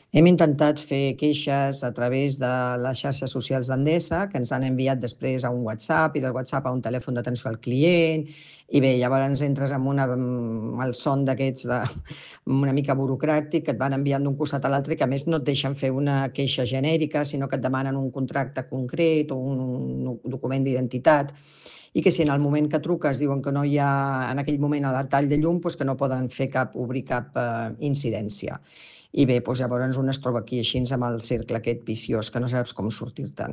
Hem intentat fer queixes a través de les xarxes socials d'Endesa, que ens han enviat després a un WhatsApp i del WhatsApp a un telèfon d'atenció al client. I bé, llavors entres amb el son d'aquests una mica burocràtic, que et van enviant d'un costat a l'altre i que a més no et deixen fer una queixa genèrica, sinó que et demanen un contracte concret o un document d'identitat, i que si en el moment que truques diuen que no hi ha en aquell moment el tall de llum, doncs que no poden obrir cap incidència. I bé, llavors un es troba aquí així amb el cercle aquest viciós, que no saps com sortir-te'n.